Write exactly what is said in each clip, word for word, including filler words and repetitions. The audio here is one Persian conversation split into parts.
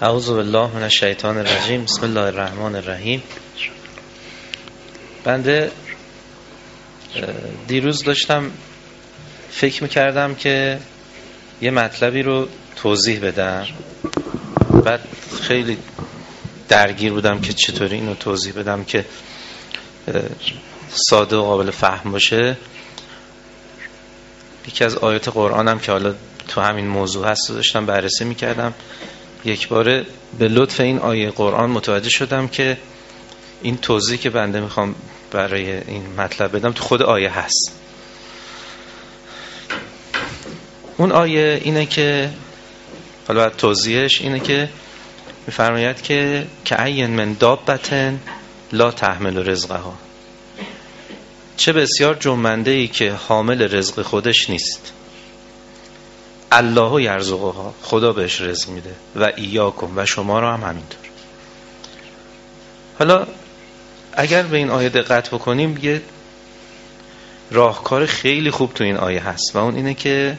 اعوذ بالله من الشیطان الرجیم. بسم الله الرحمن الرحیم. بنده دیروز داشتم فکر میکردم که یه مطلبی رو توضیح بدم، بعد خیلی درگیر بودم که چطوری اینو توضیح بدم که ساده و قابل فهم باشه. یکی از آیات قرآنم که حالا تو همین موضوع هست داشتم بررسی میکردم، یک باره به لطف این آیه قرآن متوجه شدم که این توضیح که بنده میخوام برای این مطلب بدم تو خود آیه هست. اون آیه اینه که حالا توضیحش اینه که میفرماید که کأین من دابة لا تحمل رزقها، چه بسیار جنبنده ای که حامل رزق خودش نیست. الله یرزقها، خدا بهش رزق میده، و ایاکم، و شما را هم همینطور. حالا اگر به این آیه دقت بکنیم یه راهکار خیلی خوب تو این آیه هست و اون اینه که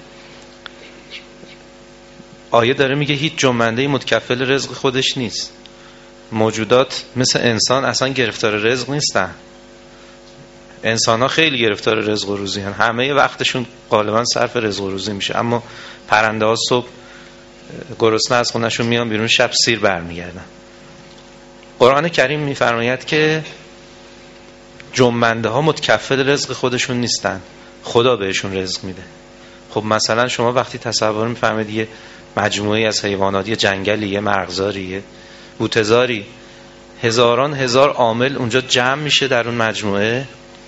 آیه داره میگه هیچ جنبنده‌ای متکفل رزق خودش نیست. موجودات مثل انسان اصلا گرفتار رزق نیستن. انسان ها خیلی گرفتار رزق و روزی هن. همه وقتشون غالبا صرف رزق و روزی میشه، اما پرنده ها صبح گرسنه از خونشون میان بیرون، شب سیر برمیگردن. قرآن کریم میفرماید که جنبنده ها متکفل رزق خودشون نیستن، خدا بهشون رزق میده. خب مثلا شما وقتی تصور میفرمایید یه مجموعه از حیوانات، یه جنگلی، یه مرغزاری، یه بوته‌زاری، هزاران هزار عامل اونجا جمع میشه در اون مجموعه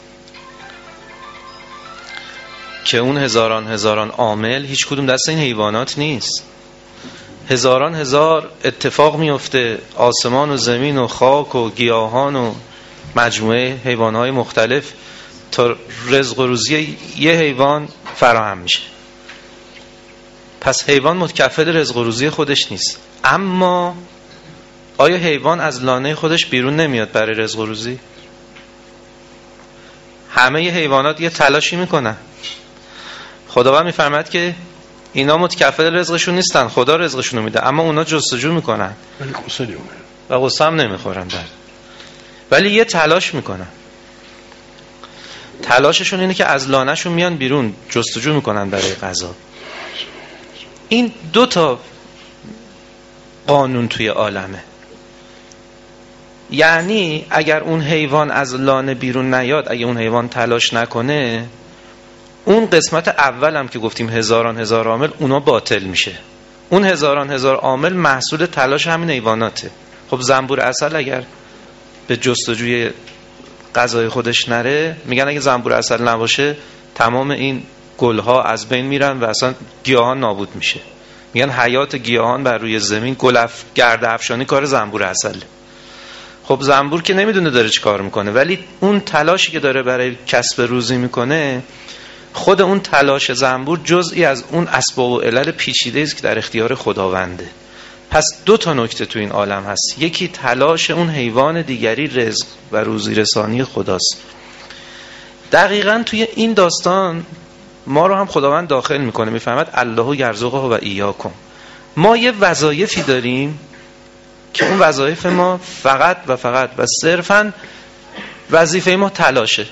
که اون هزاران هزاران عامل هیچ کدوم دست این حیوانات نیست. هزاران هزار اتفاق میفته، آسمان و زمین و خاک و گیاهان و مجموعه حیوانات مختلف تا رزق و روزی یه حیوان فراهم میشه. پس حیوان متکفل رزق و روزی خودش نیست. اما آیا حیوان از لانه خودش بیرون نمیاد برای رزق و روزی؟ همه حیوانات یه تلاشی میکنن. خداوند میفرماید که اینا متکفل رزقشون نیستن، خدا رزقشون رو میده، اما اونا جستجو میکنن و غصه هم نمیخورن در. ولی یه تلاش میکنن. تلاششون اینه که از لانهشون میان بیرون، جستجو میکنن برای غذا. این دو تا قانون توی عالمه. یعنی اگر اون حیوان از لانه بیرون نیاد، اگه اون حیوان تلاش نکنه، اون قسمت اول هم که گفتیم هزاران هزار عامل، اونا باطل میشه. اون هزاران هزار عامل محصول تلاش همین حیواناته. خب زنبور عسل اگر به جستجوی غذای خودش نره، میگن اگه زنبور عسل نباشه تمام این گلها از بین میرن و اصلا گیاهان نابود میشه. میگن حیات گیاهان بر روی زمین، گلف گرد افشانی کار زنبور عسل. خب زنبور که نمیدونه داره چی کار میکنه، ولی اون تلاشی که داره برای کسب روزی میکنه، خود اون تلاش زنبور جزئی از اون اسباب و علل پیچیده است که در اختیار خداونده. پس دو تا نکته تو این عالم هست. یکی تلاش اون حیوان، دیگری رزق و روزی رسانی خداست. دقیقاً توی این داستان ما رو هم خداوند داخل میکنه، میفهمد الله یرزقه و ایاکم. ما یه وظایفی داریم که اون وظایف ما فقط و فقط و صرفاً وظیفه ما تلاشه.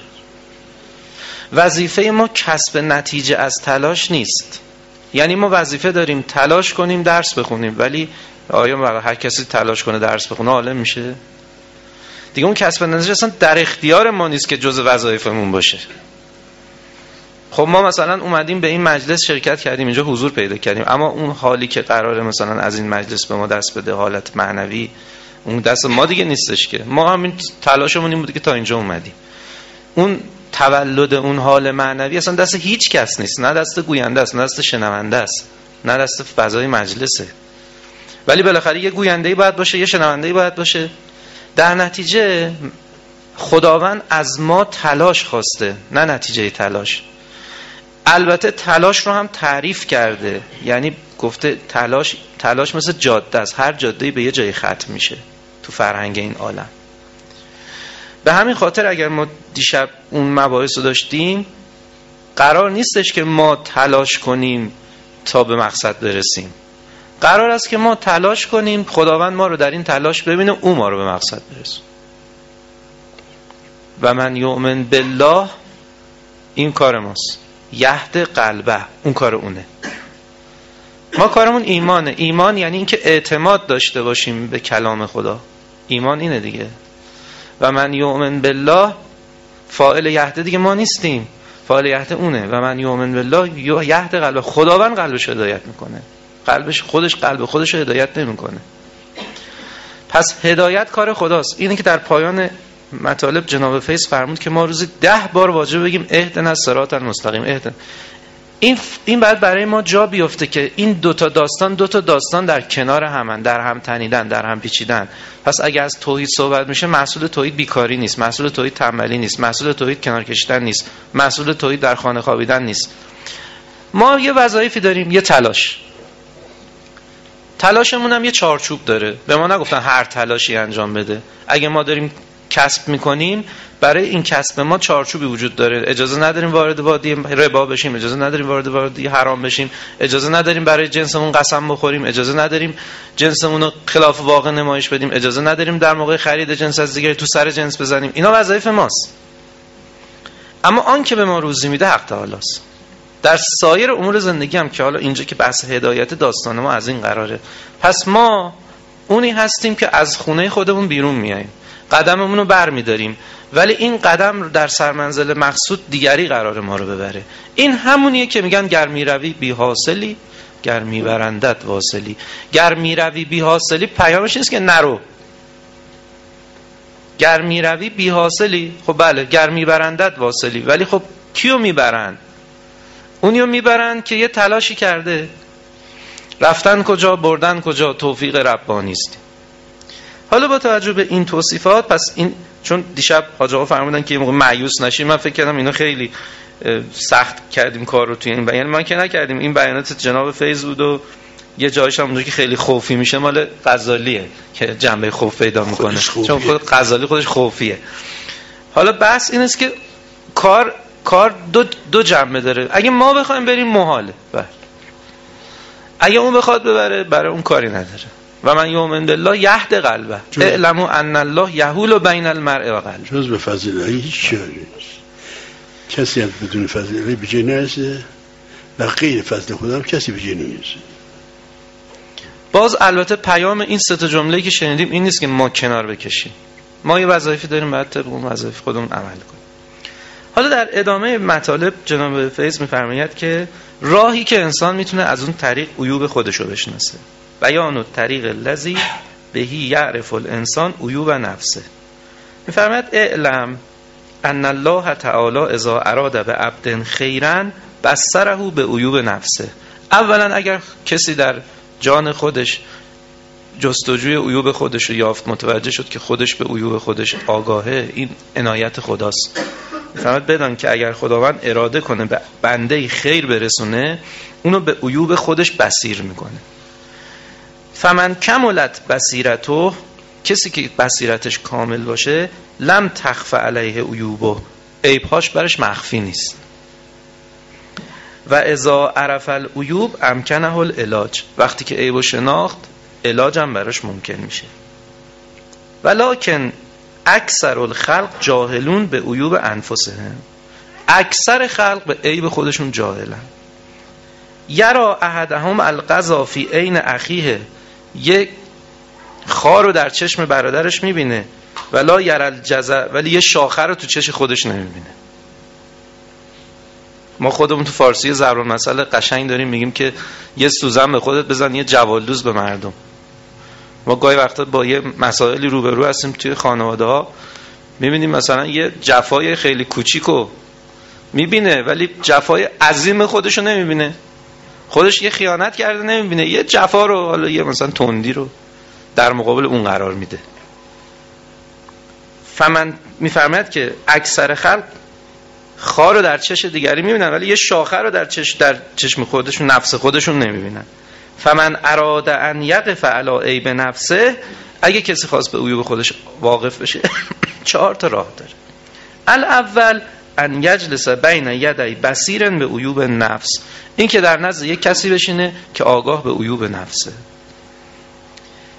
وظیفه ما کسب نتیجه از تلاش نیست. یعنی ما وظیفه داریم تلاش کنیم درس بخونیم، ولی آیا هر کسی تلاش کنه درس بخونه عالم میشه؟ دیگه اون کسب نتیجه اصلا در اختیار ما نیست که جز وظایفمون باشه. خب ما مثلا اومدیم به این مجلس شرکت کردیم، اینجا حضور پیدا کردیم، اما اون حالی که قراره مثلا از این مجلس به ما دست بده، حالت معنوی، اون دست ما دیگه نیستش که. ما همین تلاشمون این بود که تا اینجا اومدیم. اون تولد اون حال معنوی اصلا دست هیچ کس نیست، نه دست گوینده است، نه دست شنونده است، نه دست فضای مجلسه. ولی بالاخره یه گوینده‌ای باید باشه، یه شنونده‌ای باید باشه. در نتیجه خداوند از ما تلاش خواسته، نه نتیجه تلاش. البته تلاش رو هم تعریف کرده، یعنی گفته تلاش تلاش مثل جاده است، هر جاده‌ای به یه جای ختم میشه تو فرهنگ این عالم. به همین خاطر اگر ما دیشب اون مباحث رو داشتیم، قرار نیستش که ما تلاش کنیم تا به مقصد برسیم. قرار است که ما تلاش کنیم خداوند ما رو در این تلاش ببینه، او ما رو به مقصد برسونه. و من یؤمن بالله، این کار ماست. یهد قلبه، اون کار اونه. ما کارمون ایمانه. ایمان یعنی این که اعتماد داشته باشیم به کلام خدا. ایمان اینه دیگه. و من یؤمن بالله، فاعل یهد دیگه ما نیستیم، فاعل یهد اونه. و من یؤمن بالله یهد قلبه، خداوند قلبش هدایت میکنه. قلبش خودش قلب خودش هدایت نمیکنه. پس هدایت کار خداست. اینه که در پایان مطالب جناب فیض فرمود که ما روزی ده بار واجب بگیم اهدنا الصراط المستقیم. اهدنا این این بعد برای ما جا بیفته که این دوتا داستان دوتا داستان در کنار همن، در هم تنیدن، در هم پیچیدن. پس اگه از توحید صحبت میشه، محصول توحید بیکاری نیست، محصول توحید تنبلی نیست، محصول توحید کنار کشیدن نیست، محصول توحید در خانه خوابیدن نیست. ما یه وظایفی داریم، یه تلاش. تلاشمون هم یه چارچوب داره. به ما نگفتن هر تلاشی انجام بده. اگه ما داریم کسب میکنیم، برای این کسب ما چارچوبی وجود داره. اجازه نداریم وارد وادی ربا بشیم، اجازه نداریم وارد وادی حرام بشیم، اجازه نداریم برای جنسمون قسم بخوریم، اجازه نداریم جنسمون رو خلاف واقع نمایش بدیم، اجازه نداریم در موقع خرید جنس از دیگری تو سر جنس بزنیم. اینا وظایف ماست. اما آن که به ما روزی میده حق تعالی است. در سایر امور زندگی هم که حالا اینجا که بحث هدایت داستان ما از این قراره، پس ما اونی هستیم که از خونه خودمون بیرون میاییم، قدممون رو بر میداریم، ولی این قدم در سرمنزل مقصود دیگری قرار ما رو ببره. این همونیه که میگن گر میروی بی حاصلی، گر میبرندت واصلی. گر میروی بی حاصلی پیامش نیست که نرو. گر میروی بی حاصلی، خب بله، گر میبرندت واصلی، ولی خب کیو میبرند؟ اونیو میبرند که یه تلاشی کرده. رفتن کجا، بردن کجا، توفیق ربانی است. حالا با توجه به این توصیفات، پس این چون دیشب حاج آقا فرمودن که یه موقع مایوس نشیم، من فکر کردم اینا خیلی سخت کردیم کار رو توی این بیان. ما که نکردیم، این بیانات جناب فیض بود و یه جایش هم اونجا که خیلی خوفی میشه مال غزالیه که جنبه خوف پیدا میکنه، چون خود غزالی خودش خوفیه. حالا بحث این است که کار کار دو دو جنبه داره. اگه ما بخوایم بریم محاله، بله. اگه اون بخواد ببره، برای اون کاری نداره. و من یؤمن بالله یهد قلبه اعلموا ان الله یحول بین المرء و قلبه. جز به فضل الله هیچ چیزی نیست. کسی هم بدون فضل الله به جای نرسه و غیر فضل خدا هم کسی به جای نمیرسه. باز البته پیام این سه تا جمله‌ای که شنیدیم این نیست که ما کنار بکشیم. ما یه وظایفی داریم، باید طبق اون وظایف خودمون عمل کنیم. حالا در ادامه مطالب جناب فیض می‌فرماید که راهی که انسان میتونه از اون طریق عیوب خودش رو بشناسه. بیان الطریق الذی بهی یعرف الانسان عیوب نفسه. می‌فرماید اعلم ان الله تعالی اذا اراد به عبد خیرا بصره به عیوب نفسه. اولا اگر کسی در جان خودش جستجوی عیوب خودش رو یافت، متوجه شد که خودش به عیوب خودش آگاهه، این عنایت خداست. می‌فرماید بدان که اگر خداوند اراده کنه به بنده خیر برسونه، اونو به عیوب خودش بصیر میکنه. فمن کملت بصیرته، کسی که بصیرتش کامل باشه، لم تخف علیه عیوبه، عیبهاش برش مخفی نیست. و اذا عرف العیوب امکنه العلاج، وقتی که عیبو شناخت، علاج هم براش ممکن میشه. ولکن اکثر الخلق جاهلون به عیوب انفسهم، اکثر خلق به عیب خودشون جاهلن. یرا احدهم القضا فی عین اخیه، یک خار رو در چشم برادرش میبینه، ولا یرا الجزع، ولی یه شاخه رو تو چشم خودش نمیبینه. ما خودمون تو فارسی ضرب المثل قشنگ داریم، میگیم که یه سوزن به خودت بزن، یه جوالدوز به مردم. ما گاهی وقتا با یه مسائلی روبرو هستیم توی خانواده ها، میبینیم مثلا یه جفای خیلی کوچیکو میبینه ولی جفای عظیم خودشو نمیبینه، خودش یه خیانت کرده نمیبینه، یه جفا رو، حالا یه مثلا تندی رو در مقابل اون قرار میده. فمن میفرماید که اکثر خلق خار رو در چشم دیگری میبینن ولی یه شاخه رو در چشم در چشم خودشون، نفس خودشون نمیبینن. فمن اراد ان یقف علی عیب نفسه، اگه کسی خواست به عیوب خودش واقف بشه چهار تا راه داره. الاول ان یجلس بین یدی بصیر به عیوب نفس، این که در نزد یک کسی بشینه که آگاه به عیوب نفسه.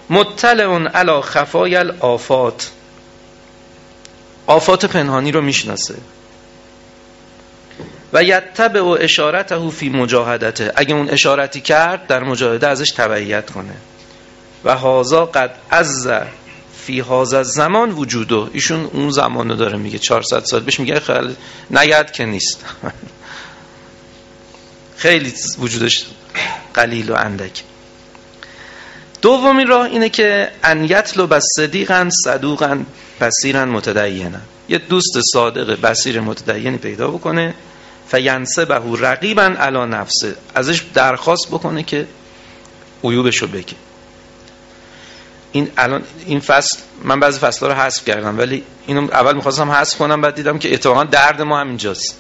مطلع علی خفای الآفات، آفات پنهانی رو میشناسه. و یتبع و اشارته فی مجاهدته، اگه اون اشارتی کرد در مجاهده ازش تبعیت کنه. و هازا قد عز فی هازا زمان وجوده، ایشون اون زمان رو داره میگه، چهارصد سال بهش میگه خیلی نگرد که نیست خیلی وجودش قلیل و اندک. دومین راه اینه که ان یطلب صدیقا صدوقا بصیرا متدینا، یه دوست صادق بصیر متدینی پیدا بکنه، فینسبه رقیبا علی نفسه، ازش درخواست بکنه که عیوبشو بگه. این الان این فصل من بعضی فصل‌ها رو حذف کردم، ولی اینو اول می‌خواستم حذف کنم، بعد دیدم که اتفاقا درد ما همینجاست.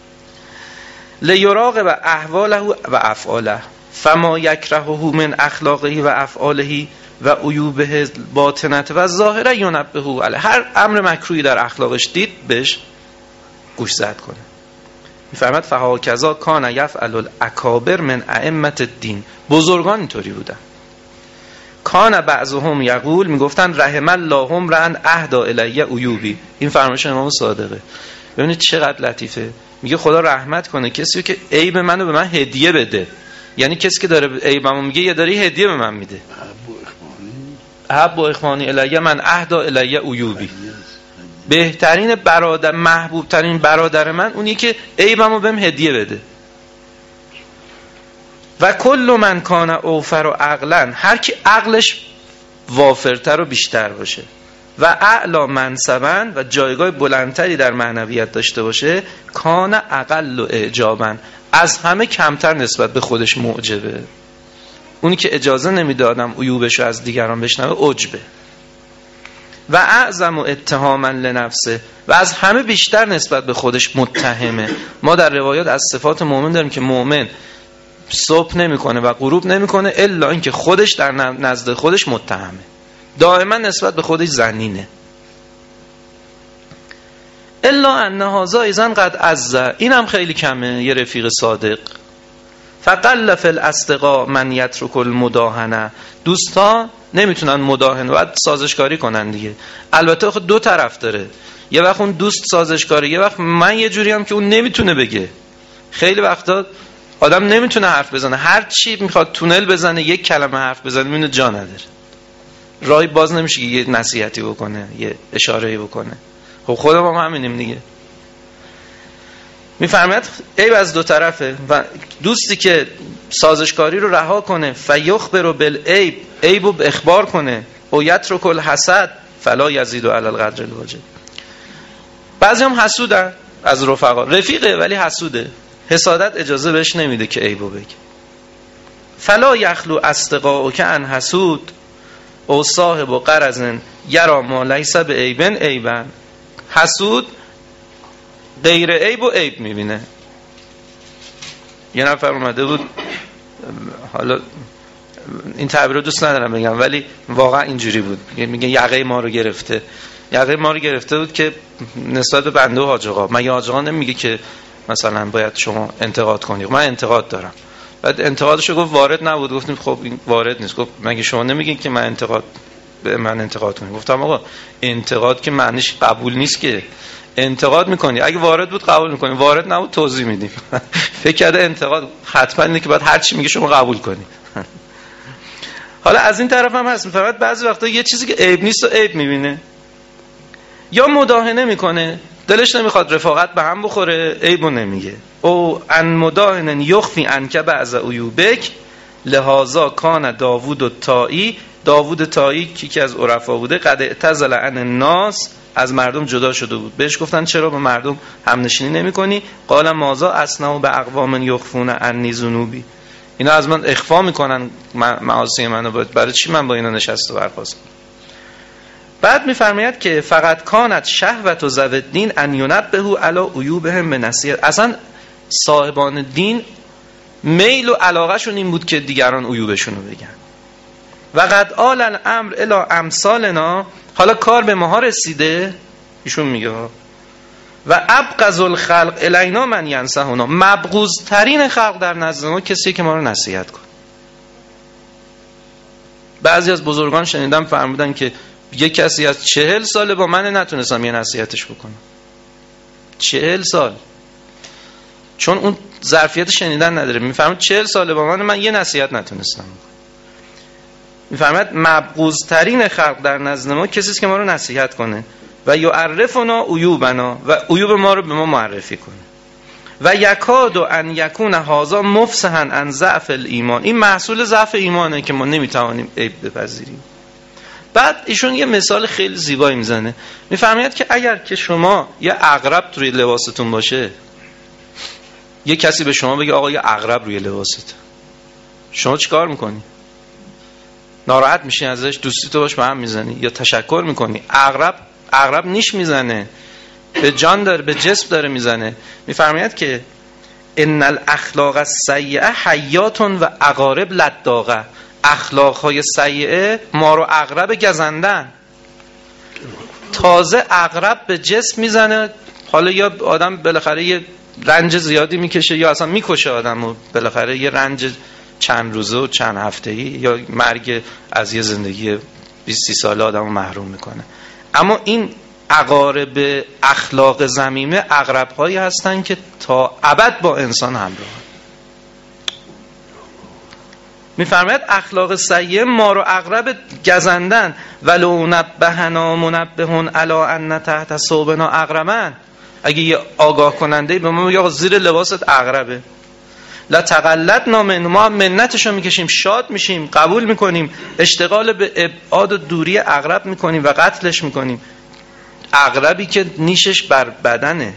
لیراقب احواله و افعاله فما یکرهه من اخلاقه و افعاله و عیوبه باطنه و ظاهره ینبهه علیه، هر امر مکروهی در اخلاقش دید بهش گوش زد کنه. می‌فرماد فهاکذا کان یفعل الاکابر من ائمه الدین، بزرگان اینطوری بودن. کان بعضهم یقول، میگفتن رحم الله امرا اهدی الی عیوبی، این فرمایش امام صادقه. ببینید چقدر لطیفه، میگه خدا رحمت کنه کسی که عیب منو به من هدیه بده، یعنی کسی که داره عیبمو میگه یا داره هدیه به من میده. احب اخوانی الی من اهدی الی عیوبی، بهترین برادر، محبوب ترین برادر من اونی که عیبمو بهم هدیه بده. و کل من کان اوفر و عقلا، هر کی عقلش وافرتر و بیشتر باشه، و اعلا منصبا و جایگاه بلندتری در معنویت داشته باشه، کان اقل و اعجابا، از همه کمتر نسبت به خودش معجبه. اونی که اجازه نمیدادم عیوبشو از دیگران بشنوه عجبه. و اعظم و اتهاما لنفسه، و از همه بیشتر نسبت به خودش متهمه. ما در روایات از صفات مؤمن داریم که مؤمن صبح نمیکنه و غروب نمیکنه الا اینکه خودش در نزد خودش متهمه، دائما نسبت به خودش ظنینه. الا ان هذا اذن قد عز، اینم خیلی کمه یه رفیق صادق. فقل فی الاصدقاء من یترک المداهنه، دوستا نمیتونن مداهنه، باید سازشکاری کنن دیگه. البته خود دو طرف داره، یه وقت اون دوست سازشکاری، یه وقت من یه جوری هم که اون نمیتونه بگه. خیلی وقتا آدم نمیتونه حرف بزنه، هر چی میخواد تونل بزنه یک کلمه حرف بزنه میبینه جا نداره، راهی باز نمیشه که یه نصیحتی بکنه، یه اشاره‌ای بکنه. خب خودم هم همینیم دیگه. میفرماید عیب از دو طرفه، و دوستی که سازشکاری رو رها کنه، فیخبر بالعیب، عیبو به اخبار کنه، او یترک الحسد فلا یزید علی القدر الواجب. بعضی هم حسودن از رفقا، رفیقه ولی حسوده، حسادت اجازه بهش نمیده که عیبو بگه. فلا یخلو اصدقاؤک عن حسود او صاحب قرض یرا ما لیس بعیبن عیبا، حسود غیر عیب و عیب میبینه. یه نفر اومده بود، حالا این تعبیر رو دوست ندارم بگم ولی واقعا اینجوری بود، میگه یقه ما رو گرفته، یقه ما رو گرفته بود که نسبت به بنده و حاج آقا، مگه حاج آقا نمیگه که مثلا باید شما انتقاد کنید؟ من انتقاد دارم. بعد انتقادشو گفت وارد نبود، گفتیم خب این وارد نیست. گفت مگه شما نمیگین که من انتقاد به من انتقاد کنید؟ گفتم آقا انتقاد که معنیش قبول نیست، که انتقاد میکنی، اگه وارد بود قبول میکنی، وارد نبود توضیح میدیم. فکر کرده انتقاد حتما اینه که باید هر چی میگه شما قبول کنی. حالا از این طرف هم هست، فقط بعضی وقتا یه چیزی که عیب نیست و عیب میبینه، یا مداهنه میکنه، دلش نمیخواد رفاقت به هم بخوره، عیبو نمیگه. او ان مداهن یخفی عنک بعض عیوبک لهذا کان داوود الطائی، داوود طائی که یکی از عرفا بوده، قد اعتزل عن الناس، از مردم جدا شده بود. بهش گفتن چرا با مردم همنشینی نمی‌کنی؟ قال ماذا اصنع به اقوام یخفون عنی ذنوبی، اینا از من اخفا میکنن معاصی منو، برای چی من با اینا نشست و برخاست؟ بعد میفرماید که فقط کانت شهوت و ذو الدین ان ینبهوا علی عیوبهم بنصیحت، اصلا صاحبان دین میل و علاقهشون این بود که دیگران عیوبشون رو بگن. و قد آل الامر الی امثالنا، حالا کار به ماها رسیده، ایشون میگه و ابغض الخلق الینا من ینصحنا، مبغوض ترین خلق در نزد ما کسی که ما رو نصیحت کنه. بعضی از بزرگان شنیدم فرمودن که یک کسی از چهل ساله با من نتونستم یه نصیحتش بکنم. چهل سال، چون اون ظرفیت شنیدن نداره. میفهمید چهل ساله با من من یه نصیحت نتونستم. میفهمید مبغوض ترین خلق در نزد ما کسی است که ما رو نصیحت کنه و یعرفنا عیوبنا و عیوب ما رو به ما معرفی کنه. و یکاد ان یکون هذا مفسحا عن ضعف الایمان. این محصول ضعف ایمانه که ما نمیتوانیم عیب بپذیریم. بعد ایشون یه مثال خیلی زیبایی میزنه. میفهمید که اگر که شما یه عقرب توی لباستون باشه، یه کسی به شما بگه آقا یه عقرب روی لباست، شما چیکار میکنی؟ ناراحت میشی ازش؟ دوستی تو باش به هم میزنی یا تشکر میکنی؟ عقرب عقرب نیش میزنه، به جان داره، به جسم داره میزنه. میفرماید که ان الاخلاق السیئه حیات و عقارب لداغه. اخلاقهای سیئه مار و عقرب گزندن. تازه عقرب به جسم میزنه، حالا یا آدم بالاخره یه رنج زیادی میکشه یا اصلا میکشه آدمو، بالاخره یه رنج چند روزه و چند هفته‌ای یا مرگ از یه زندگی بیست ساله آدمو محروم میکنه. اما این عقارب اخلاق ذمیمه عقرب‌هایی هستن که تا ابد با انسان همراه. میفرماید اخلاق سیئه مار و عقرب گزندن. ولو نبهنا منبهون علی ان تحت ثوبنا عقربا. اگه یه آگاه کننده به ما بگه زیر لباست عقربه، لا تقلدنا من، ما منتشو میکشیم، شاد میشیم، قبول میکنیم، اشتغال به ابعاد و دوری عقرب میکنیم و قتلش میکنیم. عقربی که نیشش بر بدنه.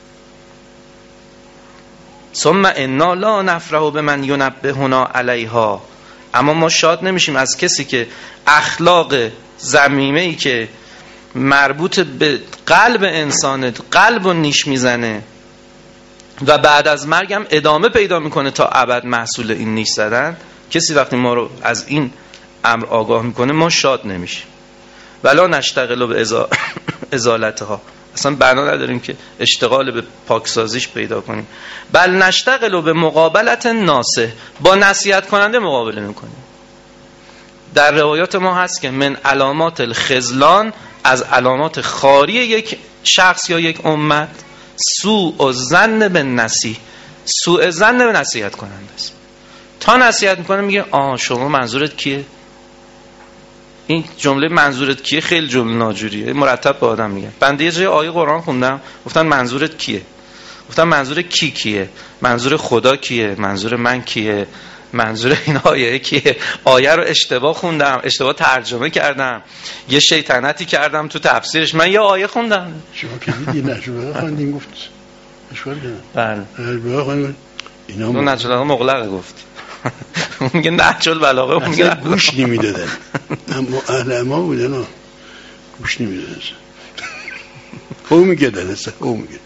ثم انا لا نفرح بمن ینبهنا علیها. اما ما شاد نمیشیم از کسی که اخلاق ذمیمه‌ای که مربوط به قلب انسانه، قلب رو نیش میزنه و بعد از مرگم ادامه پیدا میکنه تا ابد محصول این نیش زدن. کسی وقتی ما رو از این امر آگاه میکنه ما شاد نمیشیم. ولا نشتغل به ازا... ازالتها. اصلا بنا نداریم که اشتغال به پاکسازیش پیدا کنیم. بل نشتغل به مقابلت ناصح. با نصیحت کننده مقابله میکنیم. در روایات ما هست که من علامات الخذلان، از علامات خاری یک شخص یا یک امت، سوء الظن بالنصیح. سوء ظن به نصیحت کننده است. تا نصیحت میکنه میگه آه شما منظورت کیه؟ این جمله منظورت کیه خیلی جمله ناجوریه. مرتب به آدم میگن. بنده یه جای آیه قرآن خوندم گفتن منظورت کیه؟ گفتن منظور کی کیه؟ منظور خدا کیه؟ منظور من کیه؟ منظور این آیه کیه؟ آیه رو اشتباه خوندم، اشتباه ترجمه کردم، یه شیطنتی کردم تو تفسیرش. من یه آیه خوندم. شما که دیدی نشون خوندیم گفت اشکال بله بله اینا اون نجل مغلقه گفت. اون میگه نهج البلاغه، اون میگه گوش نمیدادن. اما اهل ما بودن گوش نمیدادن. او میگه دلسته او میگه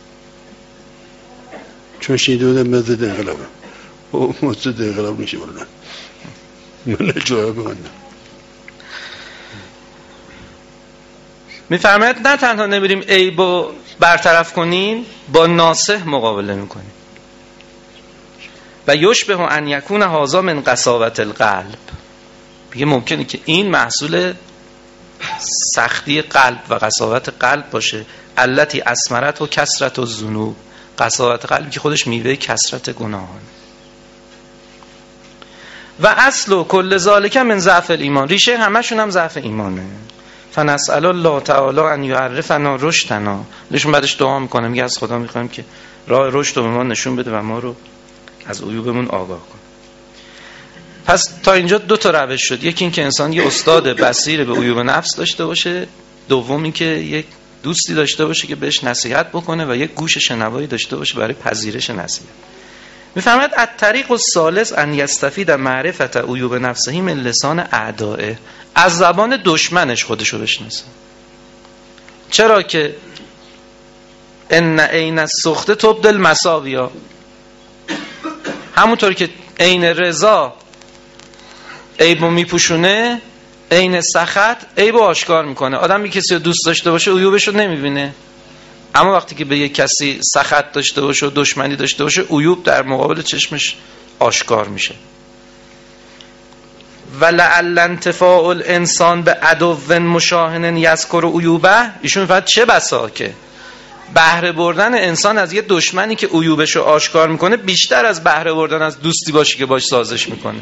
چون شیده بودن مزد انقلاب او مزد انقلاب میشه بردن. من جواب بگندم. میفرماید نه تنها نمیریم عیبو برطرف کنیم، با ناصح مقابله میکنیم. و یشبه ان یکون هذا من قساوت القلب. بگه ممکنه که این محصول سختی قلب و قساوت قلب باشه. التی اسمرت و کثرت و ذنوب. قساوت قلب که خودش میوه کثرت گناهان. و اصل و کل ذالک من ضعف الایمان. ریشه همشون هم ضعف ایمانه. فنسأل الله تعالی ان یعرفنا رشدنا. نشون بعدش دعا میکنه میگه از خدا میخوایم که راه رشد رو به ما نشون بده و ما رو از عیوبمون آگاه کن. پس تا اینجا دو تا روش شد. یکی این که انسان یه استاد بصیر به عیوب نفس داشته باشه، دوم این که یک دوستی داشته باشه که بهش نصیحت بکنه و یک گوش شنوایی داشته باشه برای پذیرش نصیحت. میفهمد الطریق الثالث ان یستفید معرفت عیوب نفسه من لسان اعدائه. از زبان دشمنش خودشو بشناسه. چرا که ان عین السخط تبدل المساویا. همونطور که عین رضا عیبو میپوشونه، عین سخط عیبو آشکار میکنه. آدم یک کسی رو دوست داشته باشه عیوبشو نمیبینه، اما وقتی که به یک کسی سخط داشته باشه و دشمنی داشته باشه عیوب در مقابل چشمش آشکار میشه. ولعل انتفاع الانسان به عدو مشاهن یذکر عیوبه، ایشون فقط چه بسا که بهره بردن انسان از یه دشمنی که عیوبشو آشکار میکنه بیشتر از بهره بردن از دوستی باشی که باش سازش میکنه.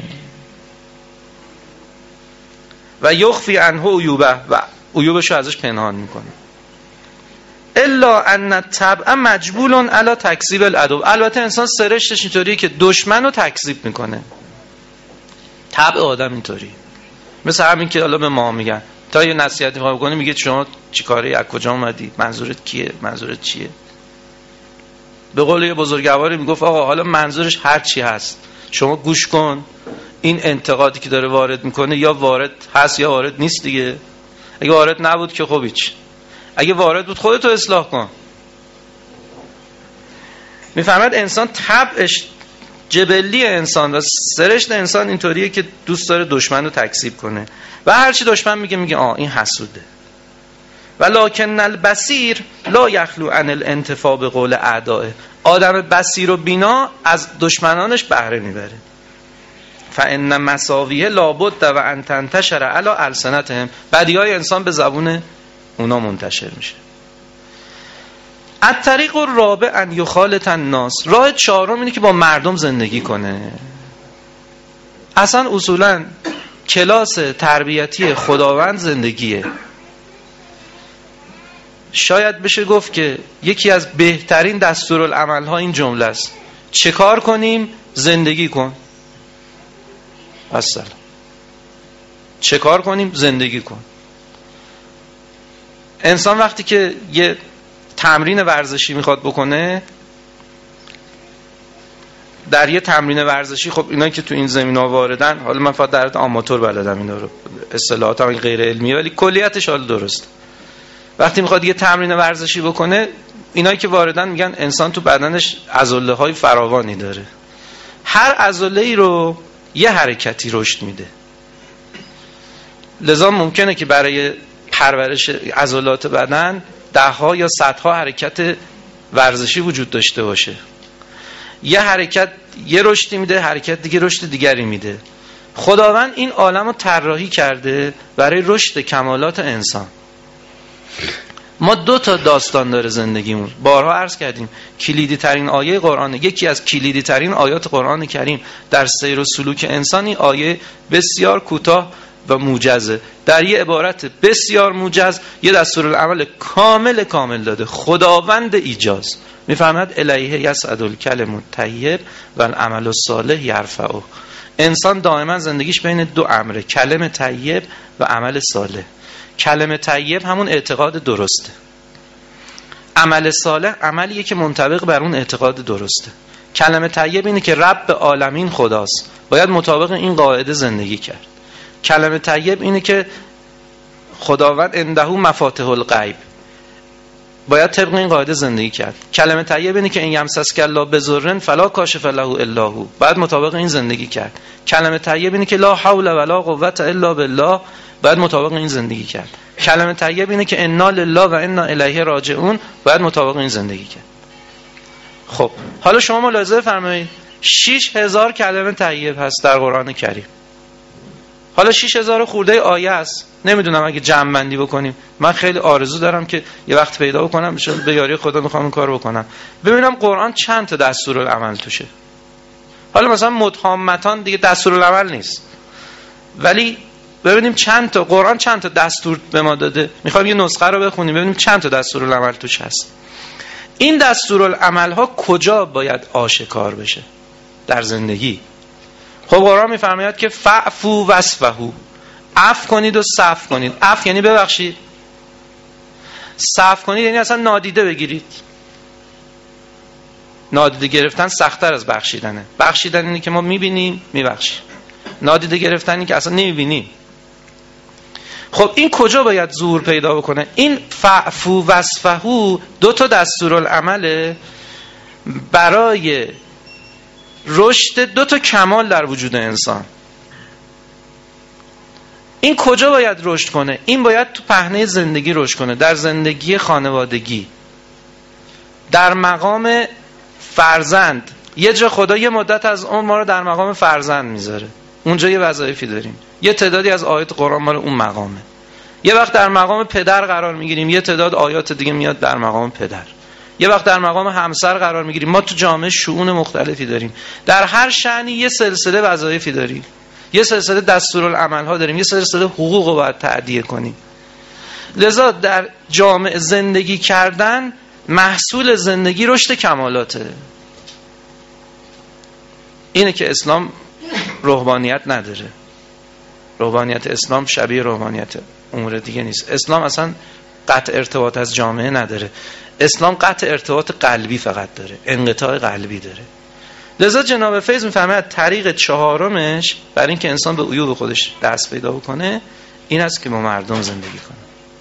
و یخفی عنه عیوبه، و عیوبشو ازش پنهان میکنه. الا ان الطبع مجبول علی تکذیب العدو. البته انسان سرشتش اینطوریه که دشمن رو تکذیب میکنه. طبع آدم اینطوری. مثل همین که حالا به ما میگن تا یه نصیحتی میخوام بکنی میگه شما چیکاره، از کجا اومدی، منظورت کیه، منظورت چیه. به قول یه بزرگواری میگفت آقا حالا منظورش هر چی هست شما گوش کن، این انتقادی که داره وارد میکنه یا وارد هست یا وارد نیست دیگه. اگه وارد نبود که خب هیچ، اگه وارد بود خودتو اصلاح کن. میفهمد انسان طبعش، جبلی انسان و سرشت انسان اینطوریه که دوست داره دشمن رو تکذیب کنه و هر چی دشمن میگه میگه آه این حسوده. ولکن البصیر لا یخلو عن الانتفاع به قول اعدائه. آدم بصیر و بینا از دشمنانش بهره میبره. فان مساویه لابد و ان تنتشر علی السنتهم. بدیهای انسان به زبون اونا منتشر میشه. الطریق الرابع ان یخالط الناس. راه چهارم اینه که با مردم زندگی کنه. اصلا اصولا کلاس تربیتی خداوند زندگیه. شاید بشه گفت که یکی از بهترین دستورالعمل ها این جمله است: چه کار کنیم؟ زندگی کن. السلام. چه کار کنیم؟ زندگی کن. انسان وقتی که یه تمرین ورزشی میخواد بکنه، در یه تمرین ورزشی، خب اینا که تو این زمینا واردن، حالا من فقط در حد آماتور بلدم اینا رو، اصطلاحات هم غیر علمیه ولی کلیتش حالا درست. وقتی میخواد یه تمرین ورزشی بکنه، اینایی که واردن میگن انسان تو بدنش عضله های فراوانی داره، هر عضله‌ای رو یه حرکتی رشد میده. لذا ممکنه که برای پرورش عضلات بدن ده ها یا صدها حرکت ورزشی وجود داشته باشه. یه حرکت یه رشدی میده، حرکت دیگه رشد دیگری میده. خداوند این عالم رو طراحی کرده برای رشد کمالات انسان. ما دو تا داستان داره زندگیمون. بارها عرض کردیم کلیدی ترین آیه قرآن، یکی از کلیدی ترین آیات قرآن کریم در سیر و سلوک انسانی، آیه بسیار کوتاه و موجزه، در یه عبارت بسیار موجز یه دستورالعمل کامل کامل داده. خداوند ایجاز میفهمد الیه یصعد الکلم الطیب و العمل الصالح یرفعه. انسان دائما زندگیش بین دو امره، کلم طیب و عمل صالح. کلم طیب همون اعتقاد درسته، عمل صالح عملیه که منطبق بر اون اعتقاد درسته. کلم طیب اینه که رب عالمین خداست، باید مطابق این قاعده زندگی کرد. کلمه طیب اینه که خداوند عنده مفاتیح الغیب، باید طبق این قاعده زندگی کرد. کلمه طیب اینه که ان یمسسک الله بضر فلا کاشف له الا هو، باید مطابق این زندگی کرد. کلمه طیب اینه که لا حول ولا قوة الا بالله، باید مطابق این زندگی کرد. کلمه طیب اینه که انا لله و انا الیه راجعون، باید مطابق این زندگی کرد. خب حالا شما ملاحظه بفرمایید شش هزار کلمه طیب هست در قرآن کریم. حالا شش هزار خورده آیه است. نمیدونم اگه جمع بندی بکنیم، من خیلی آرزو دارم که یه وقت پیدا بکنم، به یاری خدا میخوام این کارو بکنم، ببینم قرآن چند تا دستورالعمل توشه. حالا مثلا مدهامتان دیگه دستورالعمل نیست، ولی ببینیم چند تا قرآن چند تا دستور به ما داده. میخوایم یه نسخه رو بخونیم ببینیم چند تا دستورالعمل توش هست. این دستورالعمل ها کجا باید آشکار بشه در زندگی؟ خب قرآن میفرماید که فعفو وصفحو، عفو کنید و صفح کنید. عفو یعنی ببخشید، صفح کنید یعنی اصلا نادیده بگیرید. نادیده گرفتن سخت‌تر از بخشیدنه. بخشیدن اینه که ما میبینیم میبخشیم، نادیده گرفتن اینه که اصلا نمیبینیم. خب این کجا باید ظهور پیدا بکنه؟ این فعفو وصفحو دو تا دستورالعمله برای رشد دو تا کمال در وجود انسان. این کجا باید رشد کنه؟ این باید تو پهنه زندگی رشد کنه، در زندگی خانوادگی، در مقام فرزند. یه جا خدا یه مدت از اون ما رو در مقام فرزند میذاره. اونجا یه وظایفی داریم، یه تعدادی از آیات قرآن مال اون مقامه. یه وقت در مقام پدر قرار میگیریم، یه تعداد آیات دیگه میاد در مقام پدر. یه وقت در مقام همسر قرار میگیریم. ما تو جامعه شؤون مختلفی داریم، در هر شأنی یه سلسله وظایفی داریم، یه سلسله دستورالعمل ها داریم، یه سلسله حقوق رو باید تأدیه کنیم. لذا در جامعه زندگی کردن محصول زندگی رشد کمالاته. اینه که اسلام روحانیت نداره. روحانیت اسلام شبیه روحانیت امور دیگه نیست. اسلام اصلا قطع ارتباط از جامعه نداره. اسلام قطع ارتباط قلبی فقط داره، انقطاع قلبی داره. لذا جناب فیض میفرماید طریق چهارمش برای اینکه انسان به عیوب خودش دست پیدا بکنه این است که با مردم زندگی کنه.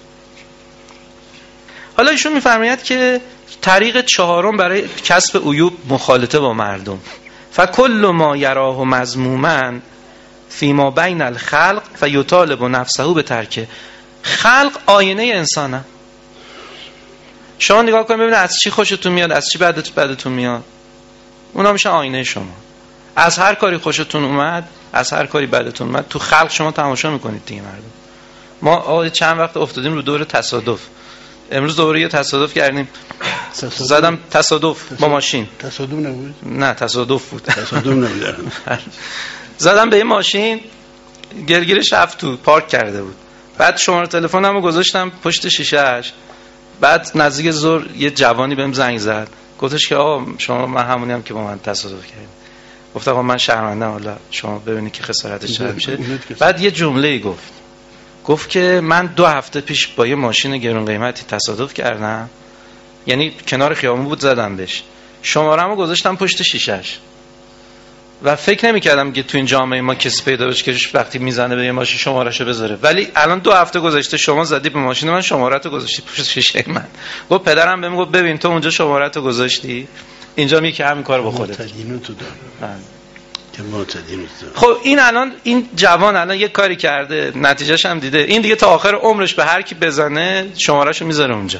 حالا ایشون میفرماید که طریق چهارم برای کسب عیوب مخالطه با مردم. فکل ما یراه مذموما فیما بین الخلق فیطالب نفسه به ترکه. خلق آینه انسانه. شما نگاه کنید ببینید از چی خوشتون میاد، از چی بدت بدتون میاد. اونا میشه آینه شما. از هر کاری خوشتون اومد، از هر کاری بدتون اومد، تو خلق شما تماشا میکنید دیگه مردم. ما آقا چند وقت افتادیم رو دور تصادف. امروز دوباره یه تصادف کردیم. تصادف. زدم تصادف, تصادف با ماشین. تصادف نبود؟ نه تصادف بود. تصادف نبود. زدم به یه ماشین، گلگیرش رفت تو، پارک کرده بود. بعد شماره تلفنمو گذاشتم پشت شیشه‌اش. بعد نزدیک ظهر یه جوانی بهم زنگ زد. گفتش که آقا شما من همونی هم که با من تصادف کردید. گفتم آقا من شرمنده‌ام، حالا شما ببینید که خسارتش چقدر میشه. بعد یه جمله‌ای گفت. گفت که من دو هفته پیش با یه ماشین گرون قیمتی تصادف کردم، یعنی کنار خیابون بود زدم بهش، شماره‌مو گذاشتم پشت شیشه‌اش و فکر نمی‌کردم که تو این جامعه ما کسی پیدا بشه که وقتی میزنه به یه ماشین شماره‌شو بذاره، ولی الان دو هفته گذشته شما زدی به ماشین من، شماره‌تو گذاشتی پشت شیشه من. گفت پدرم بهم گفت ببین تو اونجا شماره‌تو گذاشتی، اینجا میگه که همین کارو با خودت. معتدینو داره. که معتدینو داره. خب این الان این جوان الان یه کاری کرده، نتیجهش هم دیده. این دیگه تا آخر عمرش به هر کی بزنه شماره‌شو میذاره اونجا.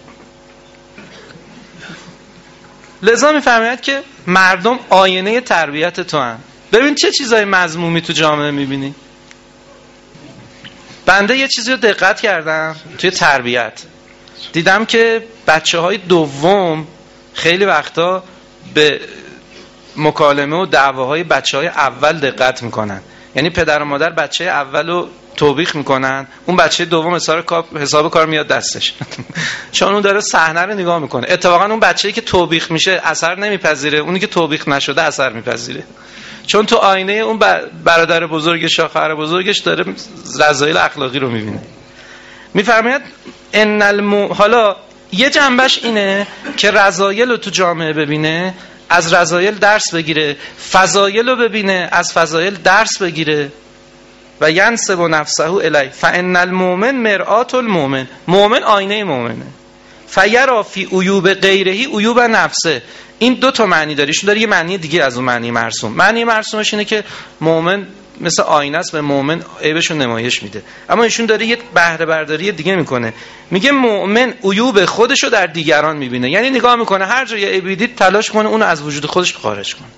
لذا میفرماید که مردم آینه تربیت تو هن. ببین چه چیزای مذمومی تو جامعه میبینی. بنده یه چیزی رو دقت کردم توی تربیت، دیدم که بچه های دوم خیلی وقتا به مکالمه و دعواهای بچه های اول دقت میکنن. یعنی پدر و مادر بچه اول رو توبیخ میکنن، اون بچه دوم حساب کار میاد دستش چون اون داره صحنه رو نگاه میکنه. اتفاقا اون بچه‌ای که توبیخ میشه اثر نمیپذیره، اونی که توبیخ نشده اثر میپذیره، چون تو آینه اون برادر بزرگش یا خواهر بزرگش داره رذایل اخلاقی رو میبینه. میفرماید ان الم... حالا یه جنبش اینه که رذایل رو تو جامعه ببینه، از رذایل درس بگیره، فضایل رو ببینه، از فضایل درس بگیره. و ینسب نفسه الی فان المؤمن مرآة المؤمن. مؤمن آینه مؤمنه. فیرا فی عیوب غیره عیوب نفسه. این دو تا معنی داره. ایشون داره یه معنی دیگه از اون معنی مرسوم. معنی مرسومش اینه که مؤمن مثل آینه است، به مؤمن عیبشو نمایش میده. اما ایشون داره یه بهره برداری دیگه میکنه. میگه مؤمن عیوب خودشو در دیگران میبینه. یعنی نگاه میکنه هر جا یه عیبی دید تلاش کنه اونو از وجود خودش خارج کنه.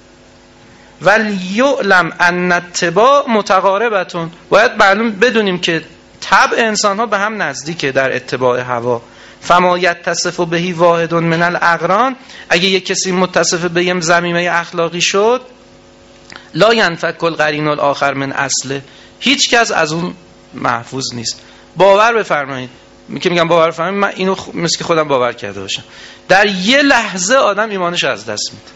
ولیعلم ان اتباع متقاربتون. باید معلوم بدونیم که طبع انسان ها به هم نزدیکه در اتباع هوا. فما یتصف بهی واحد من الاقران. اگه یک کسی متصف به یه ضمیمه اخلاقی شد، لا ینفک القرین الاخر من اصله. هیچ کس از اون محفوظ نیست. باور بفرمایید، که میگم باور بفرمایید، من اینو مثل که خودم باور کرده باشم، در یه لحظه آدم ایمانش از دست میده.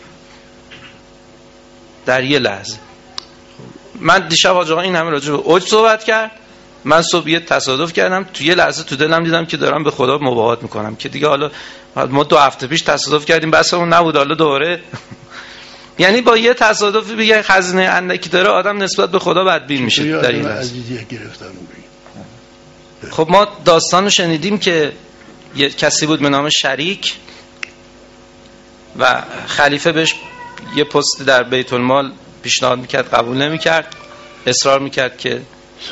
در یه لحظه. من دیشب حاج آقا این همه راجع به اوج صحبت کرد، من صبح یه تصادف کردم، تو یه لحظه تو دلم دیدم که دارم به خدا مباهات میکنم که دیگه حالا ما دو هفته پیش تصادف کردیم بسمون نبود، حالا دوباره یعنی با یه تصادف بگه خزینه اندکی داره آدم نسبت به خدا بدبین میشه در این لحظه. خب ما داستانو شنیدیم که یه کسی بود به نام شریک و خلیفه بهش یه پست در بیت المال پیشنهاد میکرد، قبول نمیکرد، اصرار میکرد که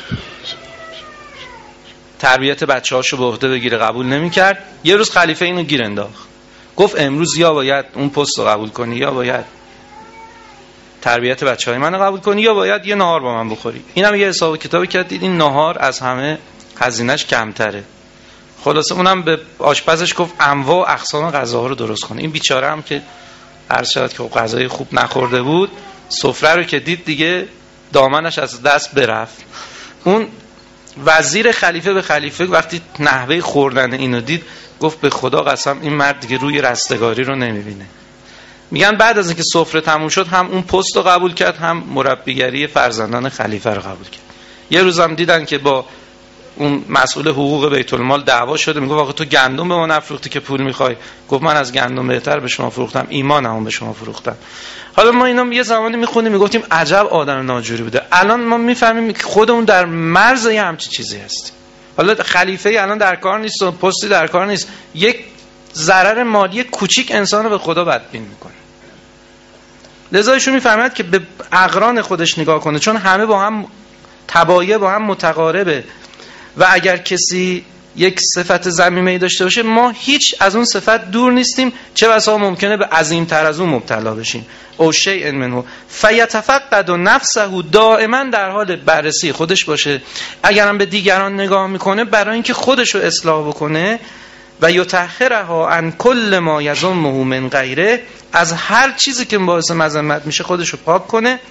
تربیت بچه هاشو به عهده بگیره، قبول نمیکرد. یه روز خلیفه اینو گیر انداخت، گفت امروز یا باید اون پست رو قبول کنی یا باید تربیت بچهای منو قبول کنی یا باید یه نهار با من بخوری. اینم یه حساب کتابی کرد، دید این نهار از همه هزینه‌اش کمتره. خلاصه اونم به آشپزش گفت انواع و اقسام غذاها رو درست کنه. این بیچاره هم که هر شاید که غذای خوب نخورده بود، سفره رو که دید دیگه دامنش از دست برفت. اون وزیر خلیفه به خلیفه وقتی نحوه خوردن اینو دید گفت به خدا قسم این مرد دیگه روی رستگاری رو نمیبینه. میگن بعد از اینکه سفره تموم شد هم اون پست رو قبول کرد، هم مربیگری فرزندان خلیفه رو قبول کرد. یه روزم دیدن که با اون مسئول حقوق بیت المال دعوا شده، میگه واقعا تو گندم به ما نفروختی که پول میخوای؟ گفت من از گندم بهتر به شما فروختم، ایمانمو به شما فروختم. حالا ما اینا یه زمانی میخونیم میگفتیم عجب آدم ناجوری بوده، الان ما میفهمیم که خودمون در مرز یه همچین چیزی هستیم. حالا خلیفه الان در کار نیست و پستی در کار نیست، یک ضرر مالی کوچیک انسانو به خدا بدبین میکنه. لذا ایشون میفهمد که به اقران خودش نگاه کنه، چون همه با هم تبایع با هم متقاربه و اگر کسی یک صفت ذمیمه‌ای داشته باشه ما هیچ از اون صفت دور نیستیم، چه بسا ممکنه به عظیم‌تر از اون مبتلا بشیم. او شیء منه فیتفقد نفسه، دائما در حال بررسی خودش باشه. اگرم به دیگران نگاه میکنه برای اینکه خودش رو اصلاح بکنه و یطهرها عن کل ما یذمه من غیره، از هر چیزی که باعث مذمت میشه خودش رو پاک کنه.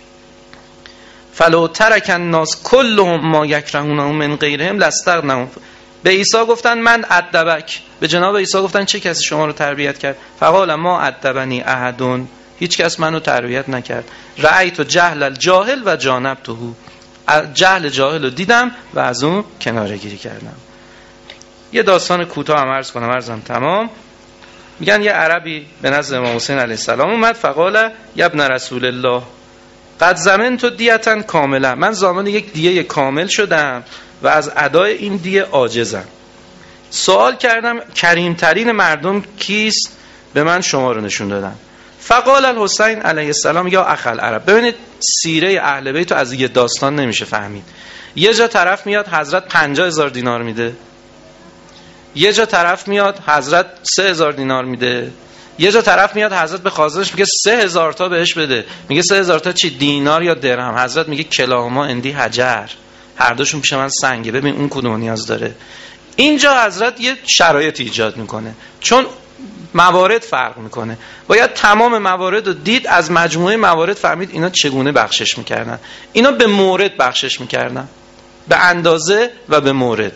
فلو ترک الناس کلهم ما یکرهونه من غیرهم لاستغنوا. به عیسی گفتن من ادبک، به جناب عیسی گفتن چه کسی شما رو تربیت کرد؟ فقال ما ادبنی احد، هیچ کس منو تربیت نکرد. رأیت جهل الجاهل و جانبته، جهل جاهل رو دیدم و از اون کناره گیری کردم. یه داستان کوتاه هم عرض کنم، عرضم تمام. میگن یه عربی به نزد امام حسین علیه السلام اومد، فقال یا ابن رسول الله قد ضمنت دیتا کاملا، من ضامن یک دیه کامل شدم و از ادای این دیه عاجزم. سوال کردم کریمترین مردم کیست؟ به من شما رو نشون دادن. فقال الحسین علیه السلام یا اخل عرب. ببینید سیره اهل بیت از یه داستان نمیشه فهمید. یه جا طرف میاد حضرت پنجاه هزار دینار میده، یه جا طرف میاد حضرت سه هزار دینار میده، یه جا طرف میاد حضرت به خازنش میگه سه هزار تا بهش بده، میگه سه هزار تا چی؟ دینار یا درهم؟ حضرت میگه کلاهما اندی حجر، هر دوشون پیش من سنگه، ببین اون کدوم نیاز داره. اینجا حضرت یه شرایط ایجاد میکنه، چون موارد فرق میکنه، باید تمام موارد رو دید، از مجموعه موارد فهمید اینا چگونه بخشش میکردن. اینا به مورد بخشش میکردن، به اندازه و به مورد.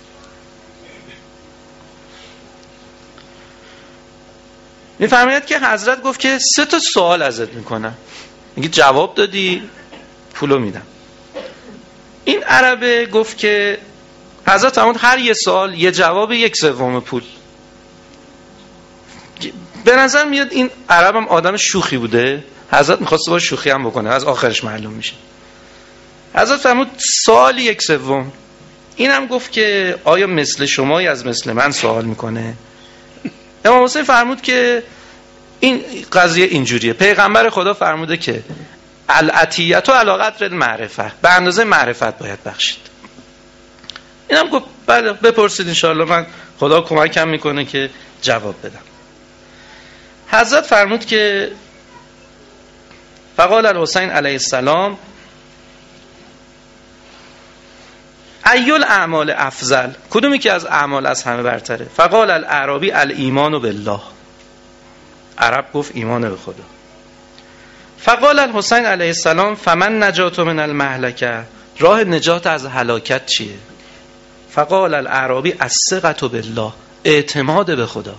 میفرماید که حضرت گفت که سه تا سوال ازت میکنم، میگه جواب دادی پولو میدم. این عربه گفت که حضرت فرمود هر یه سوال یه جواب یک سوم پول. به نظر میاد این عربم آدم شوخی بوده، حضرت میخواست با شوخی هم بکنه، از آخرش معلوم میشه. حضرت فرمود سوال یک سوم. اینم گفت که آیا مثل شمایی از مثل من سوال میکنه؟ امام حسین فرمود که این قضیه اینجوریه، پیغمبر خدا فرموده که العطیت و علی قدر المعرفه، به اندازه معرفت باید بخشید. اینم گفت بله بپرسید انشاءالله من خدا کمکم میکنه که جواب بدم. حضرت فرمود که فقال الحسین علیه السلام ایل اعمال افضل، کدومی که از اعمال از همه برتره؟ فقال الاعرابی الایمان بالله، عرب گفت ایمان به خدا. فقال الحسین علیه السلام فمن نجات من المهلکه، راه نجات از هلاکت چیه؟ فقال الاعرابی الثقة بالله، اعتماد به خدا.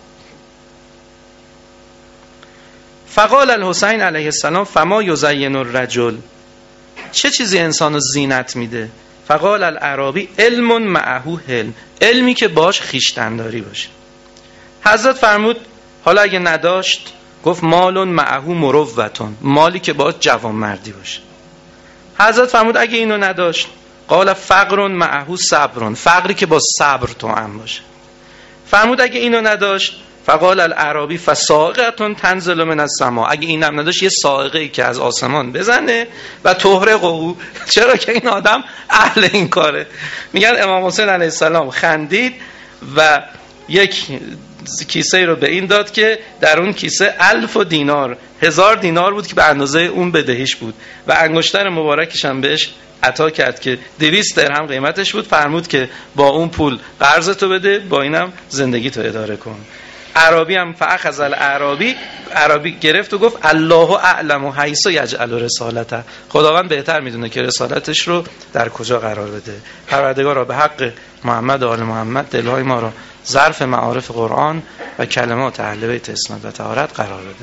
فقال الحسین علیه السلام فما یزین الرجل، چه چیزی انسانو زینت میده؟ فقال الاعرابی علم معه حلم، علمی که باش خویشتنداری باشه. حضرت فرمود حالا اگه نداشت؟ گفت مال معه مروتون، مالی که باش جوانمردی باشه. حضرت فرمود اگه اینو نداشت؟ قال فقر معه صبر، فقری که با صبر توأم باشه. فرمود اگه اینو نداشت؟ فقال الاعرابی فصاعقه تنزل من السماء، اگه اینم نداشت یه صاعقه‌ای که از آسمان بزنه و تحرقه، چرا که این آدم اهل این کاره. میگن امام حسین علیه السلام خندید و یک کیسه رو به این داد که در اون کیسه الف و دینار، هزار دینار بود که به اندازه اون بدهیش بود و انگشتر مبارکش هم بهش عطا کرد که دویست درهم قیمتش بود. فرمود که با اون پول قرض تو بده، با اینم زندگی تو اداره کن. عربی هم فاخذ الاعرابی، عربی گرفت و گفت الله اعلم حیث یجعل رسالته، خداوند بهتر میدونه که رسالتش رو در کجا قرار بده. پروردگار را به حق محمد و آل محمد دلهای ما را ظرف معارف قرآن و کلمات اهل بیت عصمت و طهارت قرار بده.